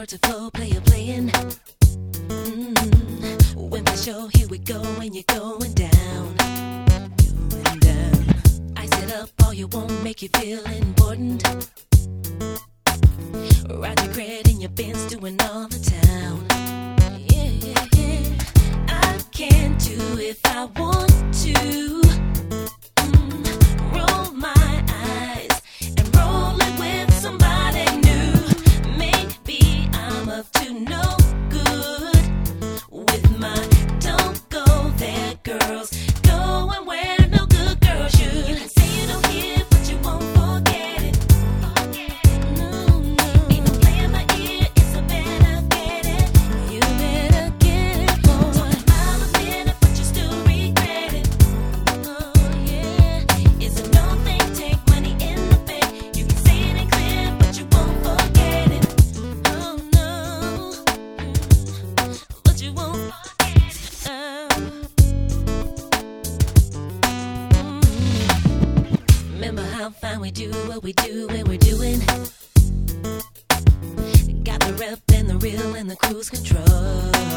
word to flow, player playing. When we show, here we go, and you're going down. Going down. Ice it up, all you won't make you feel important. Ride your cred in your Benz, doing all the town. Yeah, yeah, yeah. I can do if I want to. Roll my eyes and roll it with somebody new. Maybe I'm up to no good with my don't go there, girls. Going where no good girl should. You can say you don't hear, but you won't forget it. No, no. Ain't no play in my ear, it's a better get it. You better get it, boy. Talk about a minute, but you still regret it. Oh yeah, it's a no thing, take money in the bank. You can say it ain't clear, but you won't forget it. Oh no, but you won't forget it. Remember how fine we do what we do when we're doing. Got the rep and the real and the cruise control.